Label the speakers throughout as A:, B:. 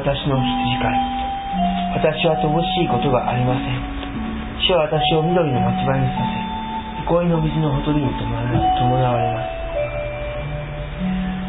A: 私の羊飼い。私は乏しいことがありません。主は私を緑の牧場にさせ、憩いの水のほとりに伴われます。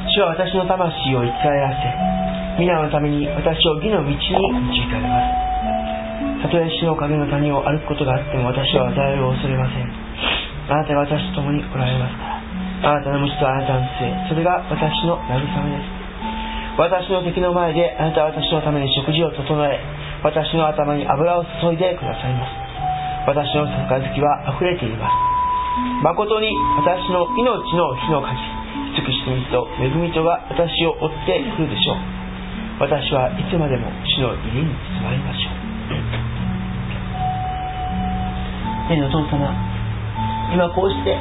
A: 主は私の魂を生き返らせ、皆のために私を義の道に導かれます。たとえ死の影の谷を歩くことがあっても、私は災いを恐れません。あなたが私と共におられますから。あなたの道とあなたの杖、それが私の慰めです。私の敵の前であなたは私のために食事を整え、私の頭に油を注いでくださいます。私の杯はあふれています。誠に私の命の火のかぎ、尽くして水と恵みとが私を追ってくるでしょう。私はいつまでも主の家に住まいましょう。天のお父様、今こうして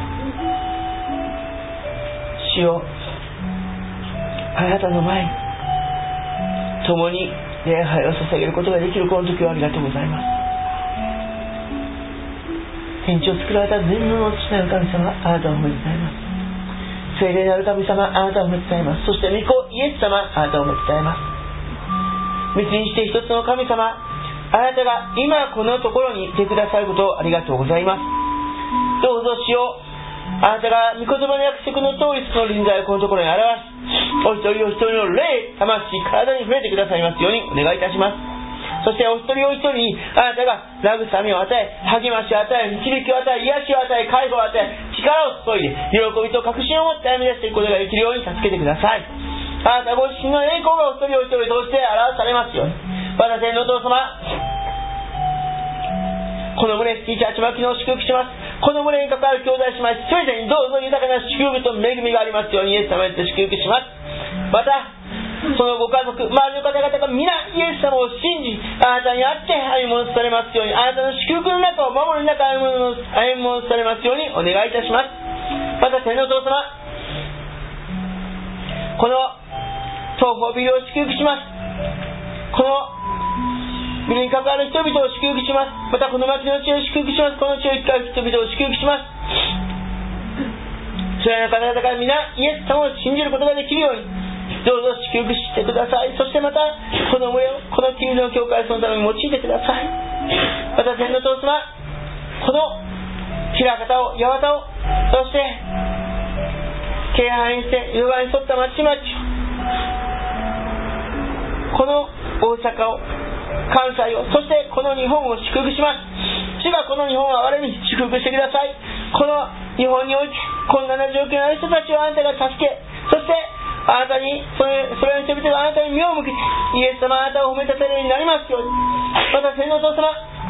A: 主をあなたの前に共に礼拝を捧げることができるこの時はありがとうございます。天地を作られた全能の父なる神様、あなたを褒めたたえます。聖霊なる神様、あなたを褒めたたえます。そして御子イエス様、あなたを褒めたたえます。三つにして一つの神様、あなたが今このところにいてくださることをありがとうございます。どうぞ主よ、あなたが御言葉の約束の通りその臨在をこのところに表し、お一人お一人の霊、魂、体に触れてくださいますようにお願いいたします。そしてお一人お一人にあなたが慰めを与え、励ましを与え、導きを与え、癒しを与え、介護を与え、力を注いで喜びと確信を持って歩み出していくことができるように助けてください。あなたご自身の栄光がお一人お一人として表されますように。私天のお父様、この胸スティーチャーチマキの祝福します。この胸に関わる兄弟姉妹すべてにどうぞ豊かな祝福と恵みがありますようにイエス様によって祝福します。またそのご家族、周りの方々が皆イエス様を信じ、あなたにあって歩み戻されますように、あなたの祝福の中を守る中歩み戻されますようにお願いいたします。また天のお父様、この東方ビルを祝福します。このビルに関わる人々を祝福します。またこの町の地を祝福します。この地を生き返る人々を祝福します。それらの方々が皆イエス様を信じることができるようにどうぞ祝福してください。そしてまたこの群れを、このキリの教会そのために用いてください。また天のお父様、この枚方を、八幡を、そして京阪沿線、淀川に沿った町々を、この大阪を、関西を、そしてこの日本を祝福します。主がこの日本を憐れみ祝福してください。この日本において困難な状況にある人たちをあなたが助け、そしてあなたにそれの人々があなたに目を向けてイエス様あなたを褒めたたえるようになりますように。また天のお父様、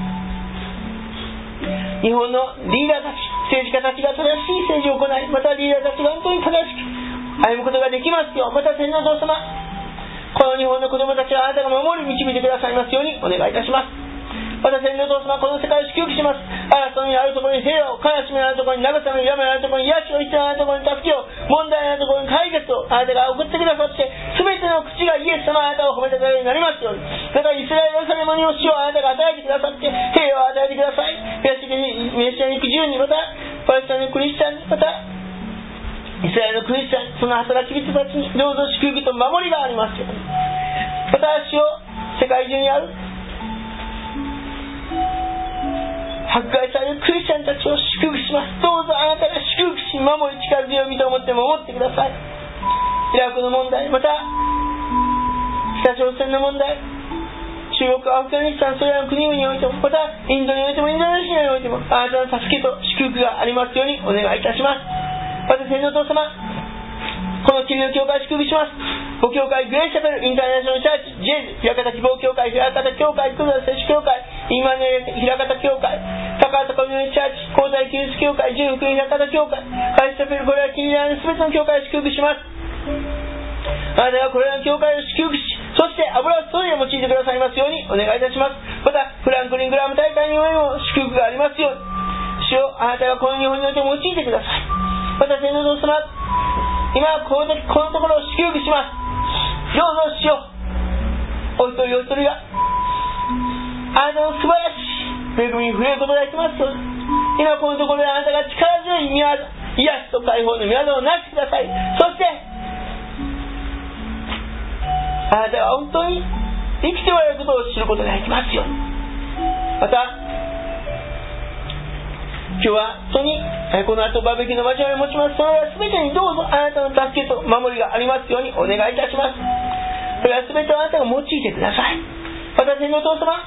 A: 日本のリーダーたち、政治家たちが正しい政治を行い、またリーダーたちが本当に正しく歩むことができますよう。また天のお父様、この日本の子供たちはあなたが守り導いてくださいますようにお願いいたします。また天のお父様、この世界を祝福します。争いにあるところに平和を、悲しみのあるところに慰め、病のあるところに癒しを、必要のあるところに助けを、問題のあるところに解決をあなたが送ってくださって、全ての口がイエス様あなたを褒めたたえるようになりますように。またイスラエルのされもにを主をあなたが与えてくださって、平和を与えてください。メシアニック10に、またパレスチナのクリスチャンに、またイスラエルのクリスチャン、その働き人たちにどうぞ祝福と守りがありますように。また主を世界中にある迫害されるクリスチャンたちを祝福します。どうぞあなたが祝福し、守り、力強い身と思って守ってください。イラクの問題、また北朝鮮の問題、中国、アフガニスタン、それらの国々においても、またインドにおいてもインドネシアにおいてもあなたの助けと祝福がありますようにお願いいたします。また天のお父様、このキリの教会を祝福します。ご教会、グレースチャペルインターナショナルチャーチ、ジェイズ、平方希望教会、平方教会、クザル摂取教会、イマヌエル平方教会、高畑コミュニティチャーチ、高台キリスト教会、純福音平方教会、カリスチャペルこれらキリアのすべての教会を祝福します。あなたがこれらの教会を祝福し、そして油を注いで用いてくださいますようにお願いいたします。またフランクリングラム大会においても祝福がありますように。主よ、あなたがこの日本において用いてください。また天のお父様、今この時このところを祝福します。どうぞ主よ、お一人お一人があなたの素晴らしい恵みに触れることができますように。今このところであなたが力強い御業、癒しと解放の御業をなしてください。そしてあなたは本当に生きておられることを知ることができますように。また今日は本当にこの後バーベキューの交わりを持ちます。それら全てにどうぞあなたの助けと守りがありますようにお願いいたします。それら全てをあなたが用いてください。また天のお父様、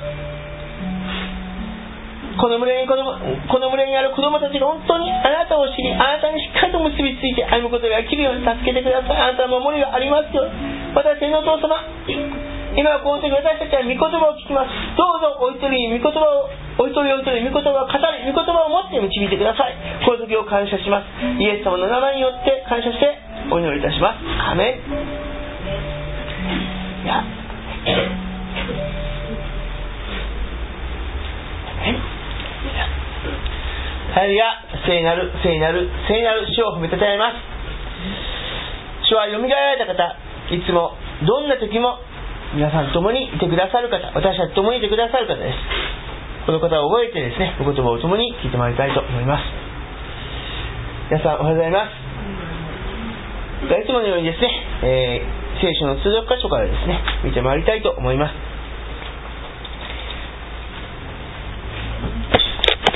A: この群れにある子供たちが本当にあなたを知り、あなたにしっかりと結びついて歩むことができるように助けてください。あなたの守りがありますように。また天のお父様、今はこの時私たちは御言葉を聞きます。どうぞお一人に御言葉をお一人お一人御言葉を語り、御言葉を持って導いてください。この時を感謝します。イエス様の名前によって感謝してお祈りいたします。アーメン。ハレルヤ、聖なる聖なる聖なる主を褒めたたえます。主はよみがえられた方、いつもどんな時も皆さんと共にいてくださる方、私たちと共にいてくださる方です。この方を覚えてですね、お言葉を共に聞いてまいりたいと思います。皆さんおはようございます。いつものようにですね、聖書の通読箇所からですね見てまいりたいと思います。